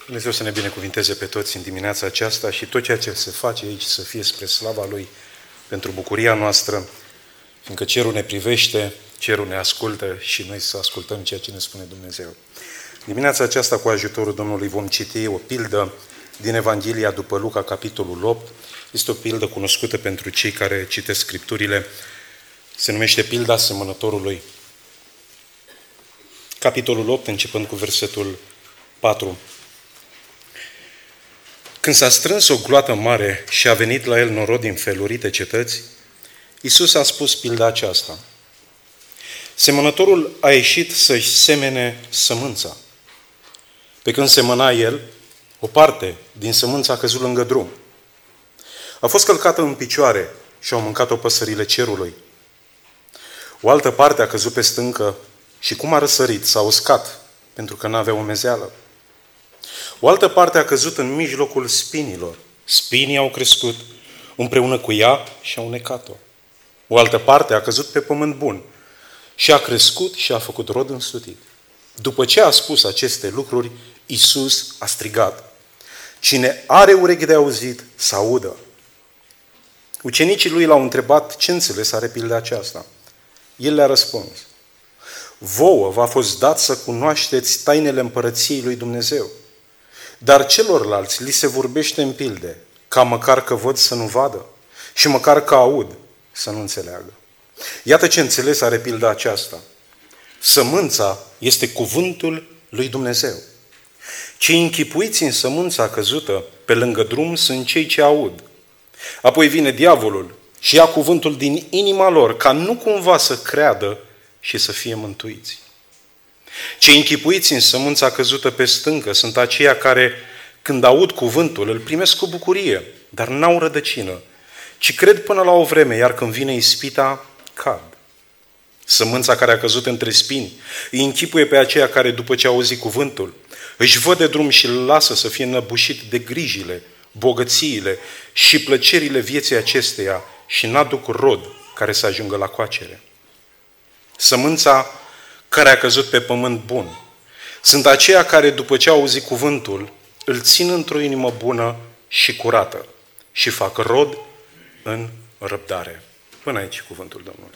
Dumnezeu să ne binecuvinteze pe toți în dimineața aceasta și tot ceea ce se face aici să fie spre slava Lui, pentru bucuria noastră, fiindcă cerul ne privește, cerul ne ascultă și noi să ascultăm ceea ce ne spune Dumnezeu. Dimineața aceasta, cu ajutorul Domnului, vom citi o pildă din Evanghelia după Luca, capitolul 8. Este o pildă cunoscută pentru cei care citesc Scripturile. Se numește Pilda Semănătorului. Capitolul 8, începând cu versetul 4. Când s-a strâns o gloată mare și a venit la el norod din felurite cetăți, Iisus a spus pilda aceasta. Semănătorul a ieșit să-și semene sămânța. Pe când semăna el, o parte din sămânța a căzut lângă drum. A fost călcată în picioare și au mâncat-o păsările cerului. O altă parte a căzut pe stâncă și cum a răsărit, s-a uscat, pentru că n-avea umezeală. O altă parte a căzut în mijlocul spinilor. Spinii au crescut împreună cu ea și au necat-o. O altă parte a căzut pe pământ bun și a crescut și a făcut rod însutit. După ce a spus aceste lucruri, Iisus a strigat: cine are urechi de auzit, să audă. Ucenicii lui l-au întrebat ce înțeles are pilda aceasta. El le-a răspuns: vouă v-a fost dat să cunoașteți tainele împărăției lui Dumnezeu, dar celorlalți li se vorbește în pilde, ca măcar că văd să nu vadă și măcar că aud să nu înțeleagă. Iată ce înțeles are pilda aceasta. Sămânța este cuvântul lui Dumnezeu. Cei închipuiți în sămânța căzută pe lângă drum sunt cei ce aud. Apoi vine diavolul și ia cuvântul din inima lor, ca nu cumva să creadă și să fie mântuiți. Cei închipuiți în sămânța căzută pe stâncă sunt aceia care, când aud cuvântul, îl primesc cu bucurie, dar n-au rădăcină, ci cred până la o vreme, iar când vine ispita, cad. Sămânța care a căzut între spini îi închipuie pe aceia care, după ce auzi cuvântul, își văd de drum și îl lasă să fie înăbușit de grijile, bogățiile și plăcerile vieții acesteia și n-aduc rod care să ajungă la coacere. Sămânța care a căzut pe pământ bun sunt aceia care, după ce au auzit cuvântul, îl țin într-o inimă bună și curată și fac rod în răbdare. Până aici cuvântul Domnului.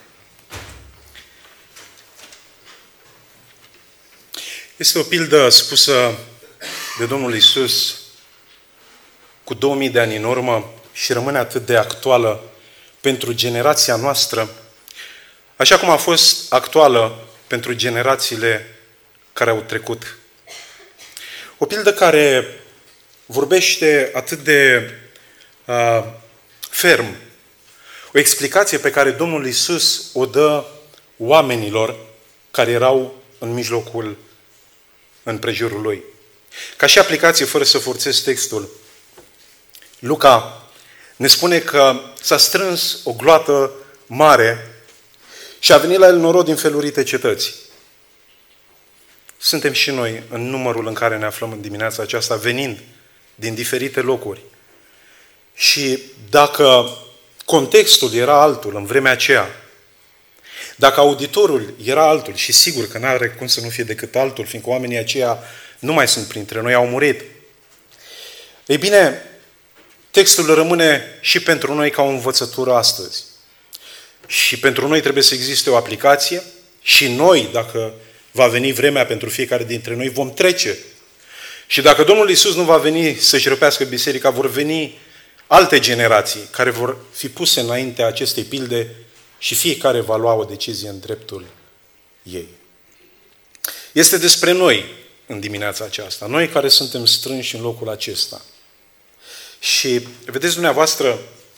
Este o pildă spusă de Domnul Iisus cu 2000 de ani în urmă și rămâne atât de actuală pentru generația noastră, așa cum a fost actuală pentru generațiile care au trecut. O pildă care vorbește atât de ferm, o explicație pe care Domnul Iisus o dă oamenilor care erau în mijlocul împrejurul Lui. Ca și aplicație, fără să forțez textul, Luca ne spune că s-a strâns o gloată mare și a venit la el norod din felurite cetăți. Suntem și noi în numărul în care ne aflăm în dimineața aceasta, venind din diferite locuri. Și dacă contextul era altul în vremea aceea, dacă auditorul era altul, și sigur că n-are cum să nu fie decât altul, fiindcă oamenii aceia nu mai sunt printre noi, au murit. Ei bine, textul rămâne și pentru noi ca o învățătură astăzi. Și pentru noi trebuie să existe o aplicație și noi, dacă va veni vremea pentru fiecare dintre noi, vom trece. Și dacă Domnul Iisus nu va veni să-și răpească biserica, vor veni alte generații care vor fi puse înaintea acestei pilde și fiecare va lua o decizie în dreptul ei. Este despre noi în dimineața aceasta, noi care suntem strânși în locul acesta. Și vedeți dumneavoastră,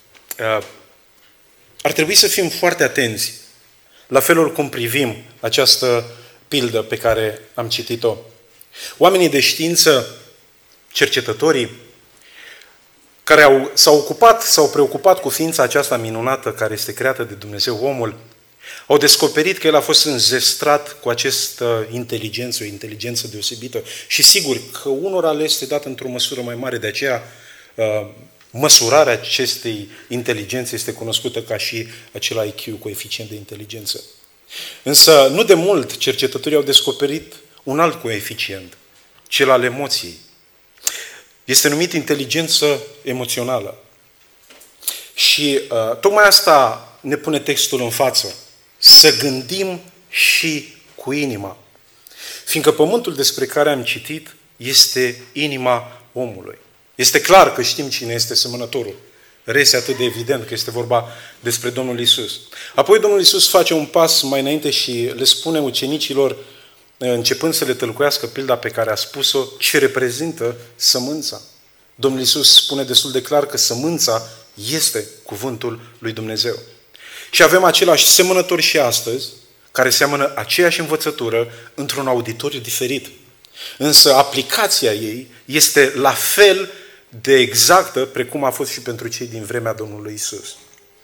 ar trebui să fim foarte atenți la felul cum privim această pildă pe care am citit-o. Oamenii de știință, cercetătorii, care s-au preocupat cu ființa aceasta minunată care este creată de Dumnezeu, omul, au descoperit că el a fost înzestrat cu această inteligență, o inteligență deosebită. Și sigur că unora le este dat într-o măsură mai mare, de aceea măsurarea acestei inteligențe este cunoscută ca și acel IQ, coeficient de inteligență. Însă, nu de mult, cercetătorii au descoperit un alt coeficient, cel al emoției. Este numit inteligență emoțională. Și tocmai asta ne pune textul în față. Să gândim și cu inima. Fiindcă pământul despre care am citit este inima omului. Este clar că știm cine este semănătorul. Reiese atât de evident că este vorba despre Domnul Iisus. Apoi Domnul Iisus face un pas mai înainte și le spune ucenicilor, începând să le tălcuiască pilda pe care a spus-o, ce reprezintă sămânța. Domnul Iisus spune destul de clar că sămânța este cuvântul lui Dumnezeu. Și avem același semănător și astăzi, care seamănă aceeași învățătură într-un auditoriu diferit. Însă aplicația ei este la fel de exactă precum a fost și pentru cei din vremea Domnului Iisus.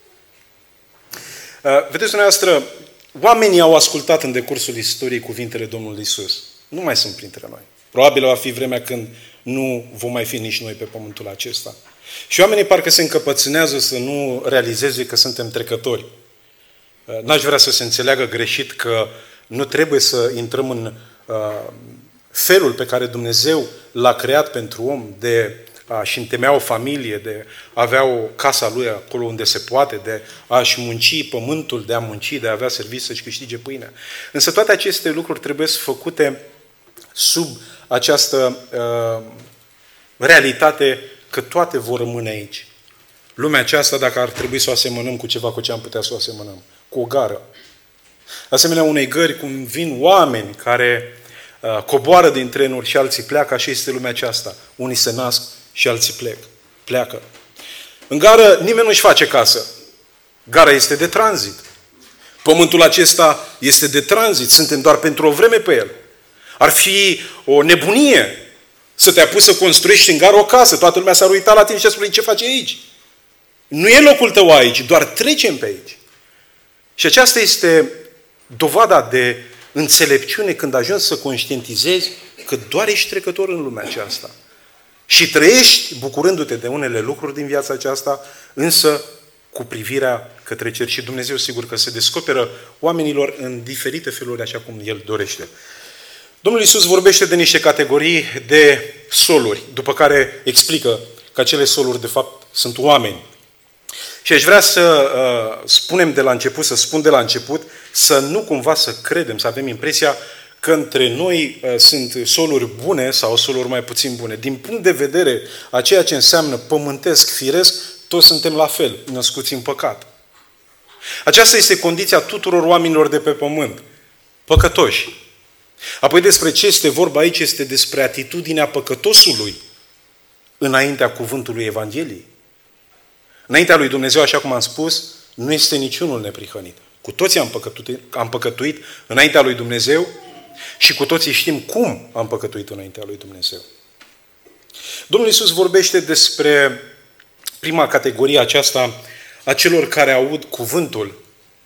Vedeți dumneavoastră, oamenii au ascultat în decursul istoriei cuvintele Domnului Iisus. Nu mai sunt printre noi. Probabil va fi vremea când nu vom mai fi nici noi pe pământul acesta. Și oamenii parcă se încăpățânează să nu realizeze că suntem trecători. N-aș vrea să se înțeleagă greșit că nu trebuie să intrăm în felul pe care Dumnezeu l-a creat pentru om de a-și întemeia o familie, de a avea o casă lui acolo unde se poate, de a-și munci pământul, de a munci, de a avea servicii să-și câștige pâinea. Însă toate aceste lucruri trebuie să făcute sub această realitate că toate vor rămâne aici. Lumea aceasta, dacă ar trebui să o asemănăm cu ceva, cu ce am putea să o asemănăm? Cu o gară. Asemenea unei gări, cum vin oameni care coboară din trenuri și alții pleacă, așa este lumea aceasta. Unii se nasc și alții pleacă. În gară nimeni nu-și face casă. Gara este de tranzit. Pământul acesta este de tranzit. Suntem doar pentru o vreme pe el. Ar fi o nebunie să te apuci să construiești în gară o casă. Toată lumea s-ar uita la tine și ar spune, ce faci aici? Nu e locul tău aici, doar trecem pe aici. Și aceasta este dovada de înțelepciune când ajungi să conștientizezi că doar ești trecător în lumea aceasta. Și trăiești bucurându-te de unele lucruri din viața aceasta, însă cu privirea către cer. Și Dumnezeu sigur că se descoperă oamenilor în diferite feluri așa cum El dorește. Domnul Iisus vorbește de niște categorii de soluri, după care explică că acele soluri de fapt sunt oameni. Și aș vrea să spun de la început, să nu cumva să credem, să avem impresia că între noi sunt soluri bune sau soluri mai puțin bune. Din punct de vedere a ceea ce înseamnă pământesc, firesc, toți suntem la fel, născuți în păcat. Aceasta este condiția tuturor oamenilor de pe pământ, păcătoși. Apoi despre ce este vorba aici este despre atitudinea păcătosului înaintea cuvântului Evangheliei. Înaintea lui Dumnezeu, așa cum am spus, nu este niciunul neprihănit. Cu toții am păcătuit înaintea lui Dumnezeu și cu toții știm cum am păcătuit înaintea lui Dumnezeu. Domnul Iisus vorbește despre prima categorie aceasta a celor care aud cuvântul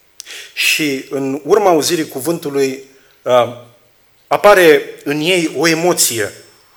și în urma auzirii cuvântului apare în ei o emoție.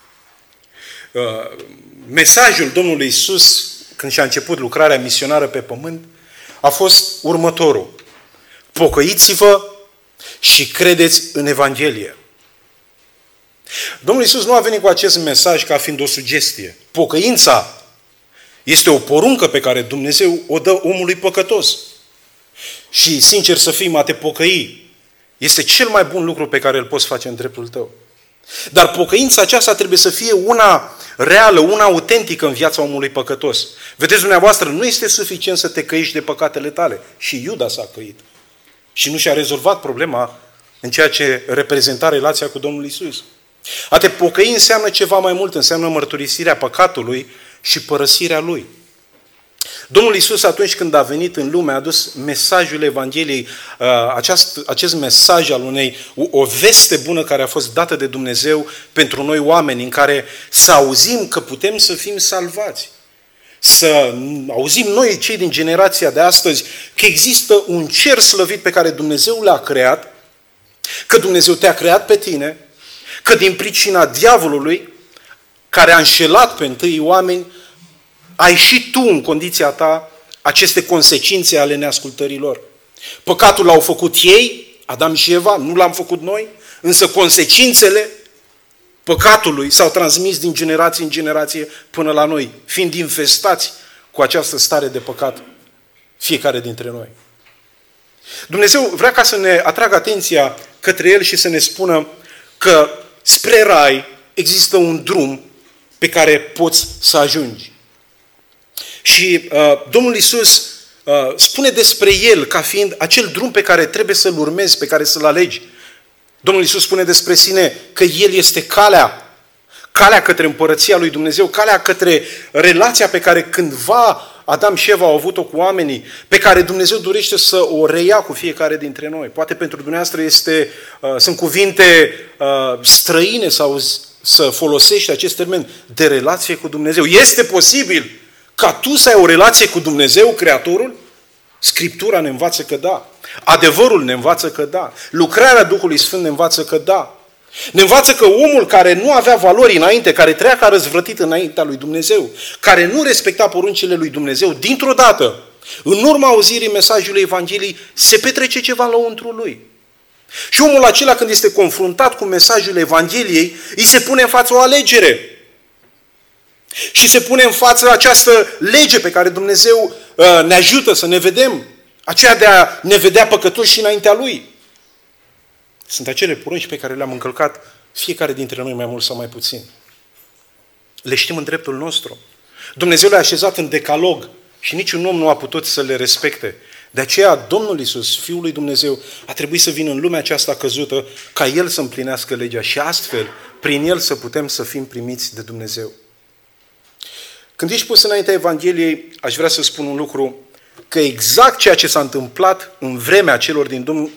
Mesajul Domnului Iisus, când și-a început lucrarea misionară pe pământ, a fost următorul. Pocăiți-vă și credeți în Evanghelie. Domnul Iisus nu a venit cu acest mesaj ca fiind o sugestie. Pocăința este o poruncă pe care Dumnezeu o dă omului păcătos. Și, sincer să fim, a te pocăi este cel mai bun lucru pe care îl poți face în dreptul tău. Dar pocăința aceasta trebuie să fie una reală, una autentică în viața omului păcătos. Vedeți, dumneavoastră, nu este suficient să te căiești de păcatele tale. Și Iuda s-a căit. Și nu și-a rezolvat problema în ceea ce reprezenta relația cu Domnul Iisus. A te pocăi înseamnă ceva mai mult, înseamnă mărturisirea păcatului și părăsirea Lui. Domnul Iisus, atunci când a venit în lume, a adus mesajul Evangheliei, acest mesaj al o veste bună care a fost dată de Dumnezeu pentru noi oameni, în care să auzim că putem să fim salvați. Să auzim noi, cei din generația de astăzi, că există un cer slăvit pe care Dumnezeu l-a creat, că Dumnezeu te-a creat pe tine, că din pricina diavolului, care a înșelat pe întâi oameni, ai și tu în condiția ta aceste consecințe ale neascultărilor. Păcatul l-au făcut ei, Adam și Eva, nu l-am făcut noi, însă consecințele păcatului s-au transmis din generație în generație până la noi, fiind infestați cu această stare de păcat fiecare dintre noi. Dumnezeu vrea ca să ne atragă atenția către El și să ne spună că spre rai există un drum pe care poți să ajungi. Și Domnul Iisus spune despre El ca fiind acel drum pe care trebuie să-L urmezi, pe care să-L alegi. Domnul Iisus spune despre sine că El este calea către împărăția lui Dumnezeu, calea către relația pe care cândva Adam și Eva au avut-o cu oamenii, pe care Dumnezeu dorește să o reia cu fiecare dintre noi. Poate pentru dumneavoastră sunt cuvinte străine sau să folosești acest termen de relație cu Dumnezeu. Este posibil ca tu să ai o relație cu Dumnezeu, Creatorul? Scriptura ne învață că da. Adevărul ne învață că da. Lucrarea Duhului Sfânt ne învață că da. Ne învață că omul care nu avea valori înainte, care trăia ca răzvrătit înaintea lui Dumnezeu, care nu respecta poruncile lui Dumnezeu, dintr-o dată, în urma auzirii mesajului Evangheliei, se petrece ceva lăuntrul lui. Și omul acela, când este confruntat cu mesajul Evangheliei, îi se pune în față o alegere. Și se pune în față această lege pe care Dumnezeu ne ajută să ne vedem, aceea de a ne vedea păcătoși înaintea Lui. Sunt acele porunci pe care le-am încălcat fiecare dintre noi mai mult sau mai puțin. Le știm în dreptul nostru. Dumnezeu le-a așezat în decalog și niciun om nu a putut să le respecte. De aceea Domnul Iisus, Fiul lui Dumnezeu, a trebuit să vină în lumea aceasta căzută ca El să împlinească legea și astfel, prin El, să putem să fim primiți de Dumnezeu. Când ești pus înaintea Evangheliei, aș vrea să spun un lucru, că exact ceea ce s-a întâmplat în vremea celor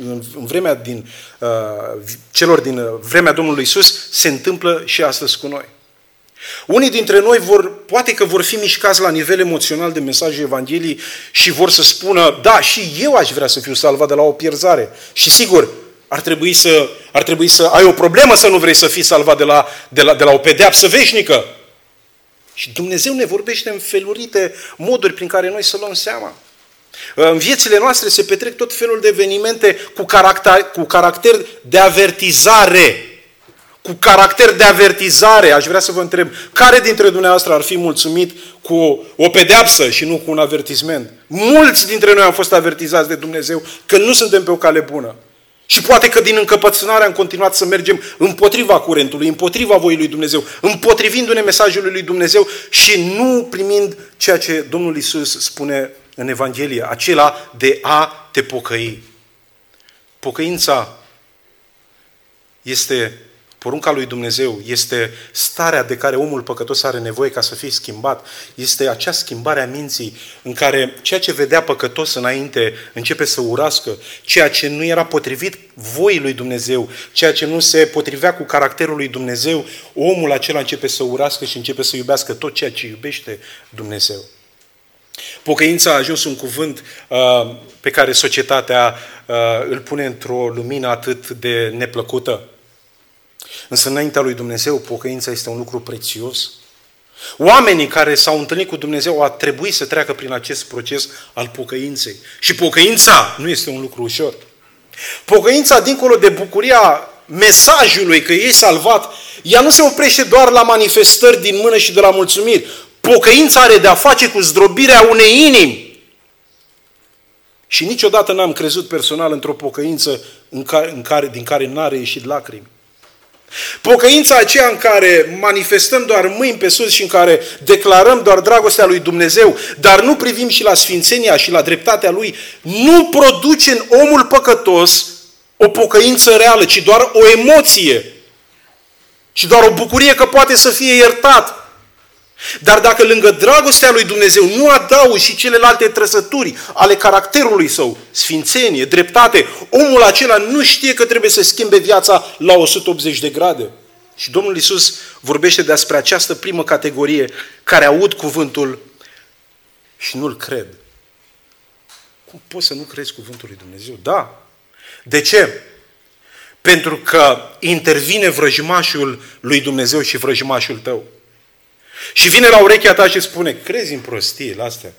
din vremea Domnului Iisus se întâmplă și astăzi cu noi. Unii dintre noi poate că vor fi mișcați la nivel emoțional de mesajul Evangheliei și vor să spună, da, și eu aș vrea să fiu salvat de la o pierzare. Și sigur, ar trebui să ai o problemă să nu vrei să fii salvat de la o pedeapsă veșnică. Și Dumnezeu ne vorbește în felurite moduri prin care noi să luăm seama. În viețile noastre se petrec tot felul de evenimente cu caracter de avertizare. Cu caracter de avertizare. Aș vrea să vă întreb, care dintre dumneavoastră ar fi mulțumit cu o pedeapsă și nu cu un avertisment? Mulți dintre noi am fost avertizați de Dumnezeu că nu suntem pe o cale bună. Și poate că din încăpățânare am continuat să mergem împotriva curentului, împotriva voii lui Dumnezeu, împotrivindu-ne mesajului lui Dumnezeu și nu primind ceea ce Domnul Iisus spune în Evanghelie, acela de a te pocăi. Pocăința este porunca lui Dumnezeu, este starea de care omul păcătos are nevoie ca să fie schimbat. Este acea schimbare a minții în care ceea ce vedea păcătos înainte începe să urască, ceea ce nu era potrivit voii lui Dumnezeu, ceea ce nu se potrivea cu caracterul lui Dumnezeu, omul acela începe să urască și începe să iubească tot ceea ce iubește Dumnezeu. Pocăința a ajuns un cuvânt pe care societatea îl pune într-o lumină atât de neplăcută. Însă înaintea lui Dumnezeu, pocăința este un lucru prețios. Oamenii care s-au întâlnit cu Dumnezeu au trebuit să treacă prin acest proces al pocăinței. Și pocăința nu este un lucru ușor. Pocăința, dincolo de bucuria mesajului că e salvat, ea nu se oprește doar la manifestări din mână și de la mulțumiri. Pocăința are de-a face cu zdrobirea unei inimi. Și niciodată n-am crezut personal într-o pocăință din care n-a reieșit lacrimi. Pocăința aceea în care manifestăm doar mâini pe sus și în care declarăm doar dragostea lui Dumnezeu, dar nu privim și la sfințenia și la dreptatea Lui, nu produce în omul păcătos o pocăință reală, ci doar o emoție, ci doar o bucurie că poate să fie iertat. Dar dacă lângă dragostea lui Dumnezeu nu adaugi și celelalte trăsături ale caracterului său, sfințenie, dreptate, omul acela nu știe că trebuie să schimbe viața la 180 de grade. Și Domnul Iisus vorbește despre această primă categorie care aud cuvântul și nu-l cred. Cum poți să nu crezi cuvântul lui Dumnezeu? Da. De ce? Pentru că intervine vrăjmașul lui Dumnezeu și vrăjmașul tău. Și vine la urechea ta și spune, crezi în prostiile astea?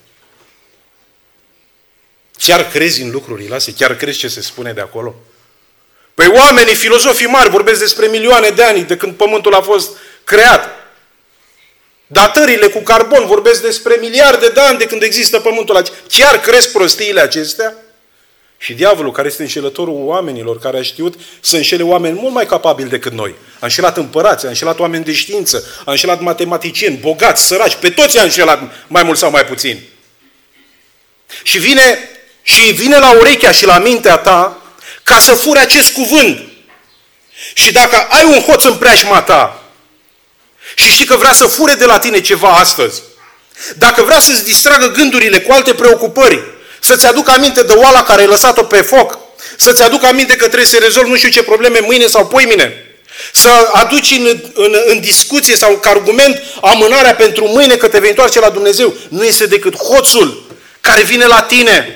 Chiar crezi în lucrurile astea? Chiar crezi ce se spune de acolo? Păi oamenii, filozofii mari, vorbesc despre milioane de ani de când Pământul a fost creat. Datările cu carbon vorbesc despre miliarde de ani de când există Pământul acesta. Chiar crezi prostiile acestea? Și diavolul, care este înșelătorul oamenilor, care a știut să înșele oameni mult mai capabili decât noi. A înșelat împărați, a înșelat oameni de știință, a înșelat matematicieni, bogați, săraci, pe toți a înșelat mai mult sau mai puțin. Și vine la urechea și la mintea ta ca să fure acest cuvânt. Și dacă ai un hoț în preajma ta și știi că vrea să fure de la tine ceva astăzi, dacă vrea să-ți distragă gândurile cu alte preocupări, să-ți aducă aminte de oala care ai lăsat-o pe foc, să-ți aducă aminte că trebuie să rezolvi nu știu ce probleme mâine sau poimine, să aduci în discuție sau ca argument amânarea pentru mâine că te vei întoarce la Dumnezeu, nu este decât hoțul care vine la tine.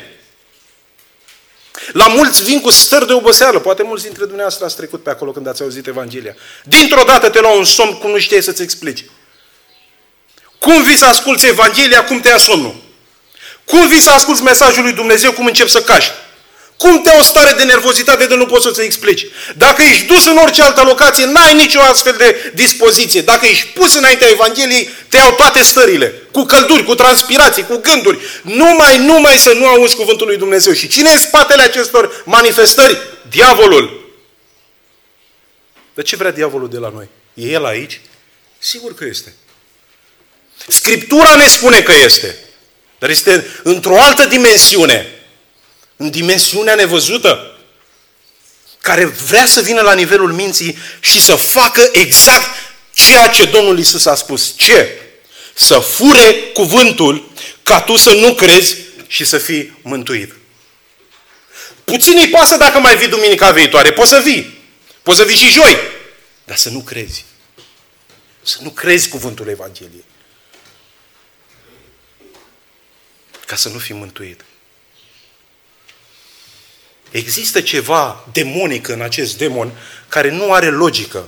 La mulți vin cu stări de oboseală. Poate mulți dintre dumneavoastră ați trecut pe acolo când ați auzit Evanghelia. Dintr-o dată te lua un somn cum nu știai să-ți explici. Cum vii să asculți Evanghelia, cum te ia somnul? Cum vii să asculți mesajul lui Dumnezeu, cum începi să caști? Cum te ia o stare de nervozitate de nu poți să-ți explici? Dacă ești dus în orice altă locație, n-ai nicio astfel de dispoziție. Dacă ești pus înaintea Evangheliei, te iau toate stările. Cu călduri, cu transpirații, cu gânduri. Numai să nu auzi cuvântul lui Dumnezeu. Și cine e în spatele acestor manifestări? Diavolul. De ce vrea diavolul de la noi? E el aici? Sigur că este. Scriptura ne spune că este. Dar este într-o altă dimensiune. În dimensiunea nevăzută. Care vrea să vină la nivelul minții și să facă exact ceea ce Domnul Iisus a spus. Ce? Să fure cuvântul ca tu să nu crezi și să fii mântuit. Puțin îi pasă dacă mai vii duminica viitoare. Poți să vii. Poți să vii și joi. Dar să nu crezi. Să nu crezi cuvântul Evangheliei. Ca să nu fii mântuit. Există ceva demonic în acest demon care nu are logică.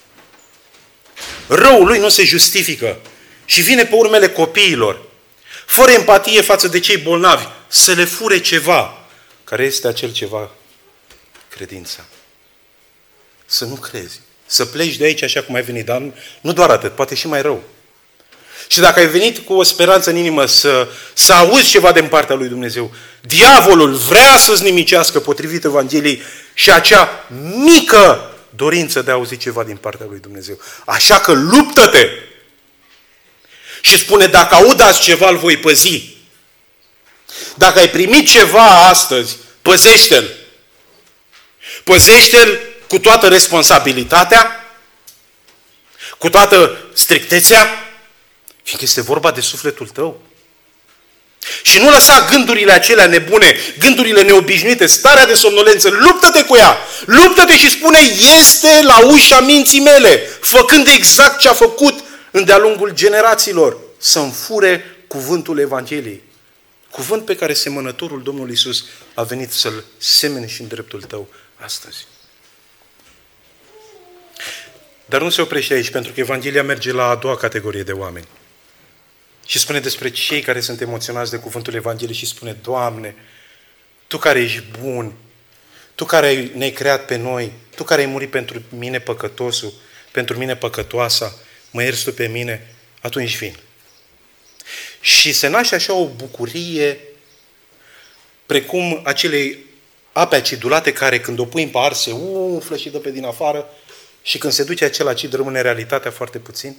Răul lui nu se justifică și vine pe urmele copiilor, fără empatie față de cei bolnavi, să le fure ceva. Care este acel ceva? Credința. Să nu crezi. Să pleci de aici așa cum ai venit, dar nu doar atât, poate și mai rău. Și dacă ai venit cu o speranță în inimă să auzi ceva din partea lui Dumnezeu, diavolul vrea să-ți nimicească potrivit Evangheliei și acea mică dorință de a auzi ceva din partea lui Dumnezeu. Așa că luptă-te! Și spune, dacă aud azi ceva, îl voi păzi. Dacă ai primit ceva astăzi, păzește-l. Păzește-l cu toată responsabilitatea, cu toată strictețea, fiindcă este vorba de sufletul tău. Și nu lăsa gândurile acelea nebune, gândurile neobișnuite, starea de somnolență, luptă-te cu ea. Luptă-te și spune, este la ușa minții mele, făcând exact ce a făcut de-a lungul generațiilor, să-mi fure cuvântul Evangheliei. Cuvânt pe care semănătorul Domnul Iisus a venit să-l semene și în dreptul tău astăzi. Dar nu se oprește aici, pentru că Evanghelia merge la a doua categorie de oameni. Și spune despre cei care sunt emoționați de cuvântul Evangheliei și spune, Doamne, Tu care ești bun, Tu care ne-ai creat pe noi, Tu care ai murit pentru mine păcătosul, pentru mine păcătoasa, mă ierți Tu pe mine, atunci vin. Și se naște așa o bucurie precum acele ape acidulate care când o pui în pahar se umflă și dă pe din afară și când se duce acel acid rămâne realitatea foarte puțin.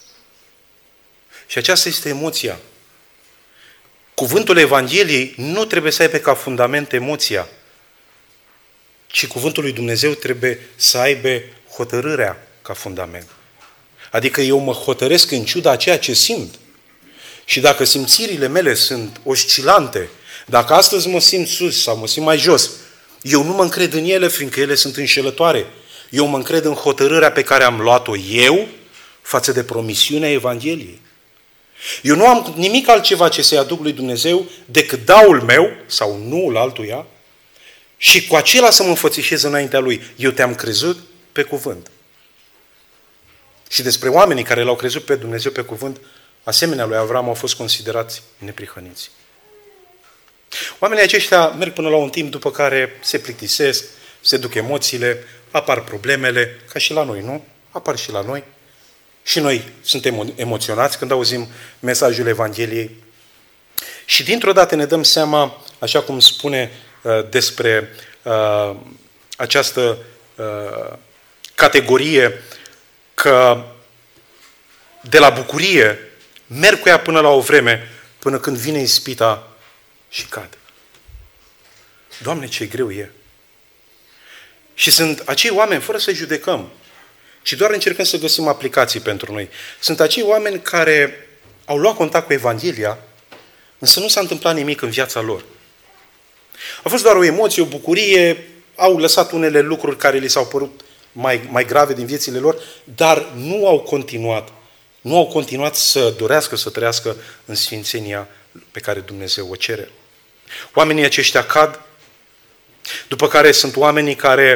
Și aceasta este emoția. Cuvântul Evangheliei nu trebuie să aibă ca fundament emoția, ci cuvântul lui Dumnezeu trebuie să aibă hotărârea ca fundament. Adică eu mă hotăresc în ciuda a ceea ce simt. Și dacă simțirile mele sunt oscilante, dacă astăzi mă simt sus sau mă simt mai jos, eu nu mă încred în ele, fiindcă ele sunt înșelătoare. Eu mă încred în hotărârea pe care am luat-o eu față de promisiunea Evangheliei. Eu nu am nimic altceva ce să-i aduc lui Dumnezeu decât daul meu sau nuul altuia și cu acela să mă înfățișez înaintea Lui. Eu te-am crezut pe cuvânt. Și despre oamenii care l-au crezut pe Dumnezeu pe cuvânt, asemenea lui Avram, au fost considerați neprihăniți. Oamenii aceștia merg până la un timp după care se plictisesc, se duc emoțiile, apar problemele, ca și la noi, nu? Apar și la noi. Și noi suntem emoționați când auzim mesajul Evangheliei. Și dintr-o dată ne dăm seama, așa cum spune despre această categorie, că de la bucurie merg cu ea până la o vreme, până când vine ispita și cad. Doamne, ce greu e! Și sunt acei oameni, fără să judecăm, ci doar încercăm să găsim aplicații pentru noi. Sunt acei oameni care au luat contact cu Evanghelia, însă nu s-a întâmplat nimic în viața lor. A fost doar o emoție, o bucurie, au lăsat unele lucruri care li s-au părut mai grave din viețile lor, dar nu au continuat să dorească să trăiască în sfințenia pe care Dumnezeu o cere. Oamenii aceștia cad, după care sunt oamenii care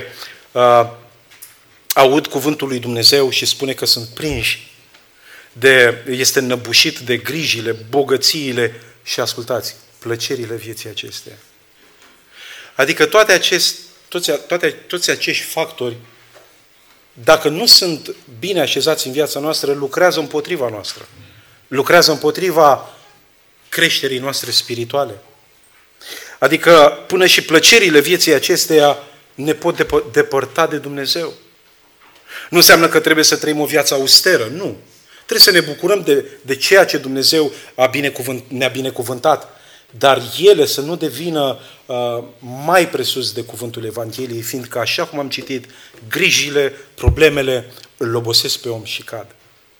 aud cuvântul lui Dumnezeu și spune că sunt prinși, este înăbușit de grijile, bogățiile și, ascultați, plăcerile vieții acesteia. Adică toți acești factori, dacă nu sunt bine așezați în viața noastră, lucrează împotriva noastră. Lucrează împotriva creșterii noastre spirituale. Adică până și plăcerile vieții acesteia ne pot depărta de Dumnezeu. Nu înseamnă că trebuie să trăim o viață austeră, nu. Trebuie să ne bucurăm de ceea ce Dumnezeu ne-a binecuvântat, dar ele să nu devină mai presus de cuvântul Evangheliei, fiindcă, așa cum am citit, grijile, problemele îl obosesc pe om și cad.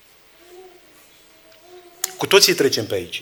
Cu toții trecem pe aici.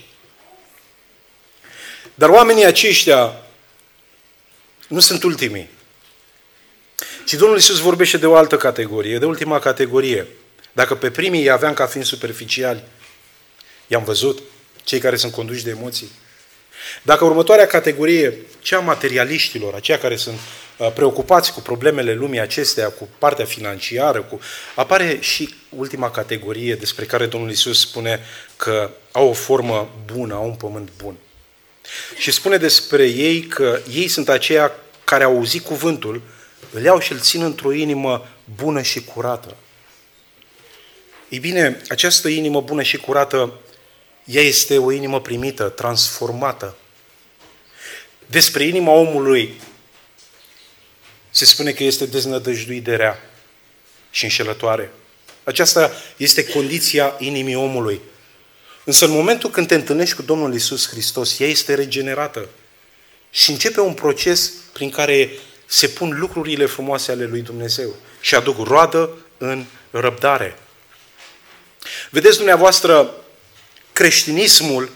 Dar oamenii aceștia nu sunt ultimii. Ci Domnul Iisus vorbește de o altă categorie, de ultima categorie. Dacă pe primii îi aveam ca fiind superficiali, i-am văzut, cei care sunt conduși de emoții. Dacă următoarea categorie, cea a materialiștilor, aceia care sunt preocupați cu problemele lumii acestea, cu partea financiară, apare și ultima categorie despre care Domnul Iisus spune că au o formă bună, au un pământ bun. Și spune despre ei că ei sunt aceia care au auzit cuvântul, îl iau și îl țin într-o inimă bună și curată. Ei bine, această inimă bună și curată, ea este o inimă primită, transformată. Despre inima omului se spune că este deznădăjduit de rea și înșelătoare. Aceasta este condiția inimii omului. Însă în momentul când te întâlnești cu Domnul Iisus Hristos, ea este regenerată și începe un proces prin care se pun lucrurile frumoase ale lui Dumnezeu și aduc roadă în răbdare. Vedeți dumneavoastră, creștinismul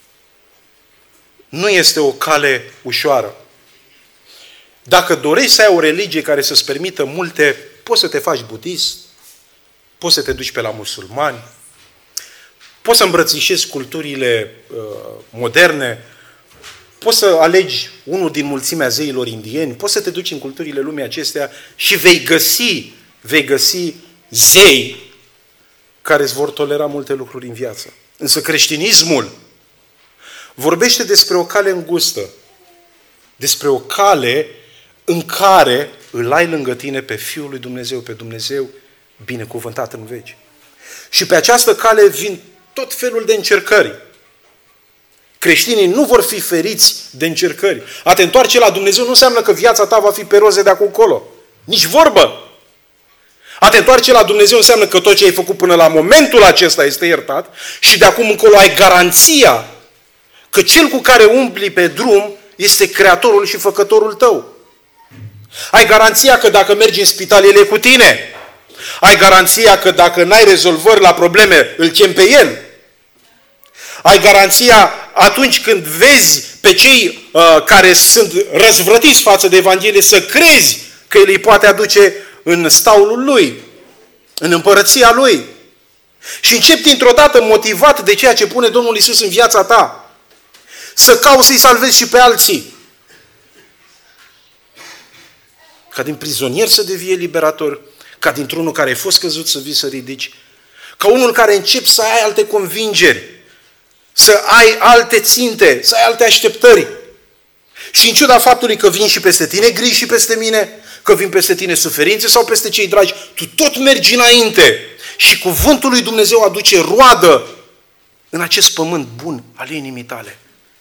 nu este o cale ușoară. Dacă dorești să ai o religie care să-ți permită multe, poți să te faci budist, poți să te duci pe la musulmani, poți să îmbrățișezi culturile moderne, poți să alegi unul din mulțimea zeilor indieni, poți să te duci în culturile lumii acestea și vei găsi zei care îți vor tolera multe lucruri în viață. Însă creștinismul vorbește despre o cale îngustă, despre o cale în care îl ai lângă tine pe Fiul lui Dumnezeu, pe Dumnezeu binecuvântat în veci. Și pe această cale vin tot felul de încercări. Creștinii nu vor fi feriți de încercări. A te întoarce la Dumnezeu nu înseamnă că viața ta va fi pe roze de acum încolo. Nici vorbă. A te întoarce la Dumnezeu înseamnă că tot ce ai făcut până la momentul acesta este iertat și de acum încolo ai garanția că cel cu care umbli pe drum este Creatorul și Făcătorul tău. Ai garanția că dacă mergi în spital, El e cu tine. Ai garanția că dacă n-ai rezolvări la probleme, îl chem pe El. Ai garanția atunci când vezi pe cei care sunt răzvrătiți față de Evanghelie să crezi că El îi poate aduce în staulul Lui, în împărăția Lui. Și începi dintr-o dată, motivat de ceea ce pune Domnul Iisus în viața ta, să cauți să-i salvezi și pe alții. Ca din prizonier să devii liberator, ca dintr-unul care ai fost căzut să vii să ridici, ca unul care începi să ai alte convingeri, să ai alte ținte, să ai alte așteptări. Și în ciuda faptului că vin și peste tine griji și peste mine, că vin peste tine suferințe sau peste cei dragi, tu tot mergi înainte. Și cuvântul lui Dumnezeu aduce roadă în acest pământ bun al inimii tale.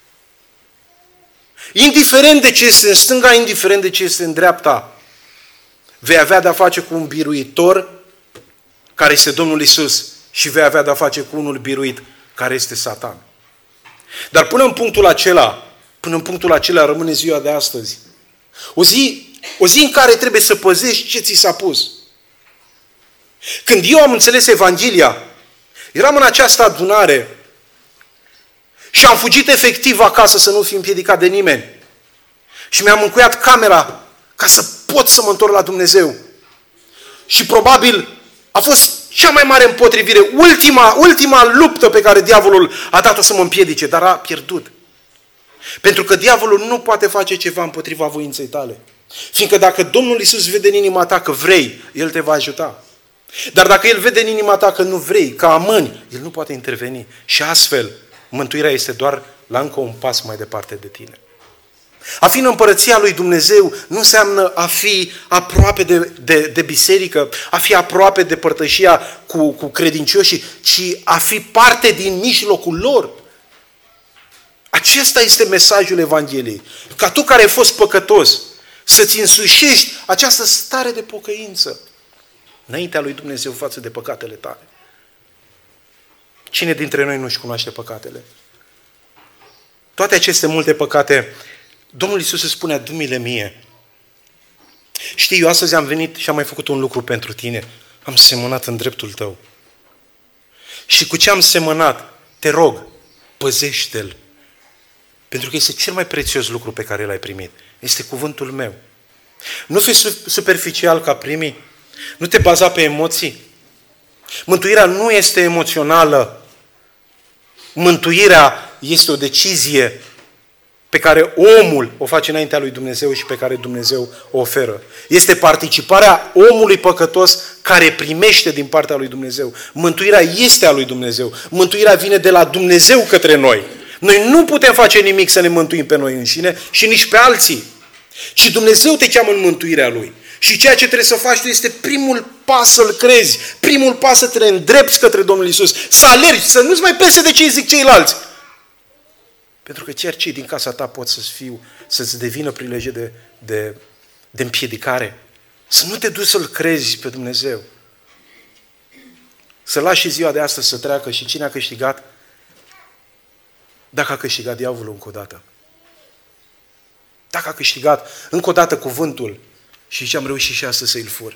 Indiferent de ce este în stânga, indiferent de ce este în dreapta, vei avea de-a face cu un biruitor care este Domnul Iisus și vei avea de-a face cu unul biruit care este Satan. Dar până în punctul acela rămâne ziua de astăzi. O zi în care trebuie să păzești ce ți s-a pus. Când eu am înțeles Evanghelia, eram în această adunare și am fugit efectiv acasă să nu fiu împiedicat de nimeni. Și mi-am încuiat camera ca să pot să mă întorc la Dumnezeu. Și probabil a fost cea mai mare împotrivire, ultima luptă pe care diavolul a dat-o să mă împiedice, dar a pierdut. Pentru că diavolul nu poate face ceva împotriva voinței tale. Fiindcă dacă Domnul Iisus vede în inima ta că vrei, El te va ajuta. Dar dacă El vede în inima ta că nu vrei, că amâni, El nu poate interveni. Și astfel, mântuirea este doar la încă un pas mai departe de tine. A fi în împărăția lui Dumnezeu nu înseamnă a fi aproape de biserică, a fi aproape de părtășia cu credincioșii, ci a fi parte din mijlocul lor. Acesta este mesajul Evangheliei. Ca tu care ai fost păcătos, să-ți însușești această stare de pocăință înaintea lui Dumnezeu față de păcatele tale. Cine dintre noi nu-și cunoaște păcatele? Toate aceste multe păcate, Domnul Iisus îți spune, adu-mi-le mie. Știi, eu astăzi am venit și am mai făcut un lucru pentru tine. Am semănat în dreptul tău. Și cu ce am semănat, te rog, păzește-l. Pentru că este cel mai prețios lucru pe care l-ai primit. Este cuvântul meu. Nu fi superficial ca primii. Nu te baza pe emoții. Mântuirea nu este emoțională. Mântuirea este o decizie pe care omul o face înaintea lui Dumnezeu și pe care Dumnezeu o oferă. Este participarea omului păcătos care primește din partea lui Dumnezeu. Mântuirea este a lui Dumnezeu. Mântuirea vine de la Dumnezeu către noi. Noi nu putem face nimic să ne mântuim pe noi înșine și nici pe alții. Ci Dumnezeu te cheamă în mântuirea Lui. Și ceea ce trebuie să faci tu este primul pas să-L crezi, primul pas să te îndrepți către Domnul Iisus, să alergi, să nu-ți mai pese de ce zic ceilalți. Pentru că chiar cei din casa ta pot să-ți devină prileje de împiedicare. Să nu te duci să-L crezi pe Dumnezeu. Să lași și ziua de astăzi să treacă și cine a câștigat? Dacă a câștigat diavolul încă o dată. Dacă a câștigat încă o dată cuvântul și ce am reușit și astăzi să-i fur.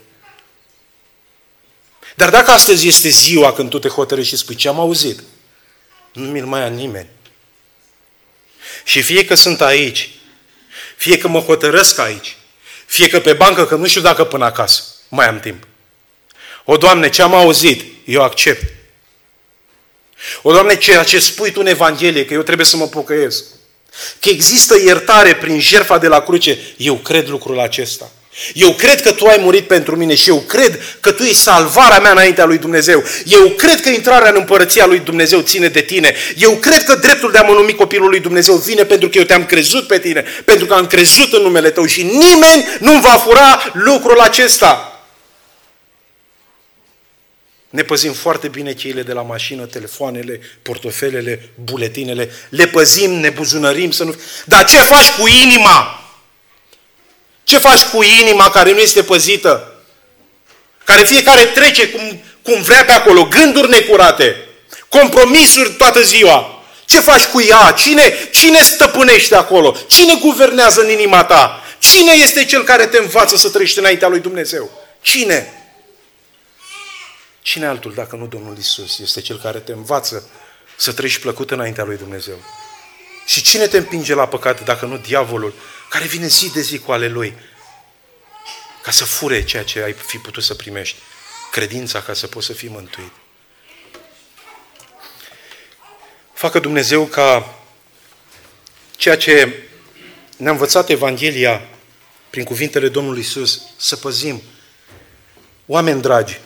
Dar dacă astăzi este ziua când tu te hotărâi și spui ce am auzit, nu mi-l mai ia nimeni. Și fie că sunt aici, fie că mă hotărăsc aici, fie că pe bancă, că nu știu dacă până acasă mai am timp. O, Doamne, ce am auzit, eu accept. O, Doamne, ceea ce spui Tu în Evanghelie, că eu trebuie să mă pocăiesc, că există iertare prin jertfa de la cruce, eu cred lucrul acesta. Eu cred că Tu ai murit pentru mine și eu cred că Tu ești salvarea mea înaintea lui Dumnezeu. Eu cred că intrarea în împărăția lui Dumnezeu ține de Tine. Eu cred că dreptul de a mă numi copilul lui Dumnezeu vine pentru că eu Te-am crezut pe Tine, pentru că am crezut în numele Tău și nimeni nu va fura lucrul acesta. Ne păzim foarte bine cheile de la mașină, telefoanele, portofelele, buletinele. Le păzim, ne buzunărim să nu... Dar ce faci cu inima? Ce faci cu inima care nu este păzită? Care fiecare trece cum vrea pe acolo, gânduri necurate, compromisuri toată ziua. Ce faci cu ea? Cine stăpânește acolo? Cine guvernează în inima ta? Cine este cel care te învață să trăiești înaintea lui Dumnezeu? Cine? Cine altul dacă nu Domnul Iisus este cel care te învață să trăiești plăcut înaintea lui Dumnezeu? Și cine te împinge la păcat dacă nu diavolul care vine zi de zi cu ale lui ca să fure ceea ce ai fi putut să primești, credința ca să poți să fii mântuit? Facă Dumnezeu ca ceea ce ne-a învățat Evanghelia prin cuvintele Domnului Iisus să păzim. Oameni dragi,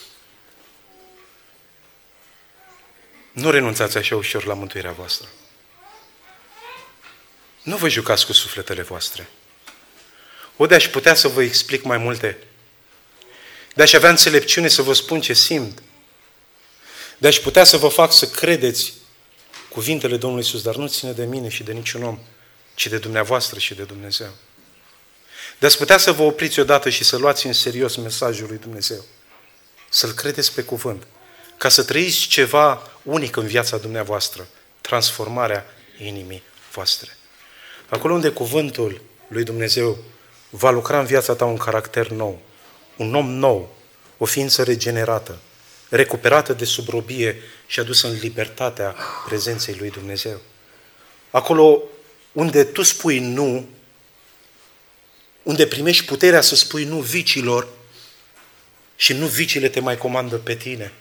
nu renunțați așa ușor la mântuirea voastră. Nu vă jucați cu sufletele voastre. de-aș putea să vă explic mai multe. De-aș avea înțelepciune să vă spun ce simt. De-aș putea să vă fac să credeți cuvintele Domnului Iisus, dar nu ține de mine și de niciun om, ci de dumneavoastră și de Dumnezeu. De-ați putea să vă opriți odată și să luați în serios mesajul lui Dumnezeu. Să-L credeți pe cuvânt. Ca să trăiți ceva unic în viața dumneavoastră. Transformarea inimii voastre. Acolo unde cuvântul lui Dumnezeu va lucra în viața ta un caracter nou, un om nou, o ființă regenerată, recuperată de sub robie și adusă în libertatea prezenței lui Dumnezeu. Acolo unde tu spui nu, unde primești puterea să spui nu vicilor și nu vicile te mai comandă pe tine.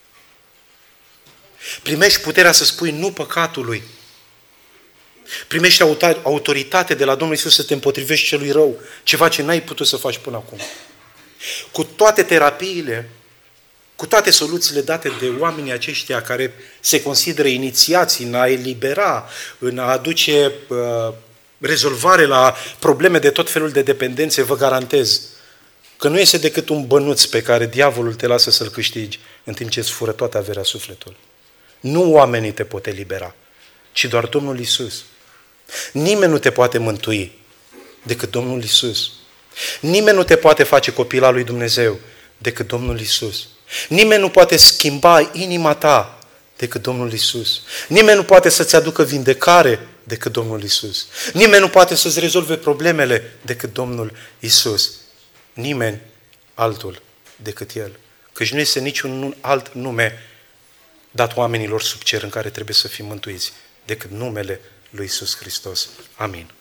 Primești puterea să spui nu păcatului. Primești autoritate de la Domnul Iisus să te împotrivești celui rău, ceva ce n-ai putut să faci până acum. Cu toate terapiile, cu toate soluțiile date de oamenii aceștia care se consideră inițiați în a elibera, în a aduce rezolvare la probleme de tot felul de dependențe, vă garantez că nu este decât un bănuț pe care diavolul te lasă să-l câștigi în timp ce îți fură toată averea sufletului. Nu oamenii te pot elibera, ci doar Domnul Iisus. Nimeni nu te poate mântui decât Domnul Iisus. Nimeni nu te poate face copil al lui Dumnezeu decât Domnul Iisus. Nimeni nu poate schimba inima ta decât Domnul Iisus. Nimeni nu poate să-ți aducă vindecare decât Domnul Iisus. Nimeni nu poate să-ți rezolve problemele decât Domnul Iisus. Nimeni altul decât El. Căci nu este niciun alt nume dat oamenilor sub cer în care trebuie să fim mântuiți decât numele lui Iisus Hristos. Amin.